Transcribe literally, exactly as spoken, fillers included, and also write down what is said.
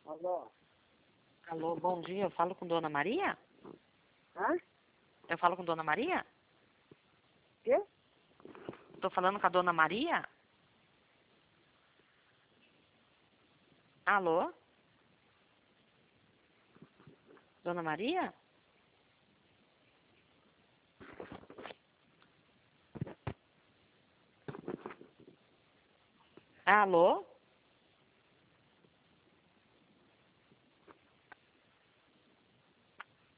Alô? Alô, bom dia. Eu falo com Dona Maria? Hã? Eu falo com Dona Maria? Quê? Tô falando com a Dona Maria? Alô? Dona Maria? Alô?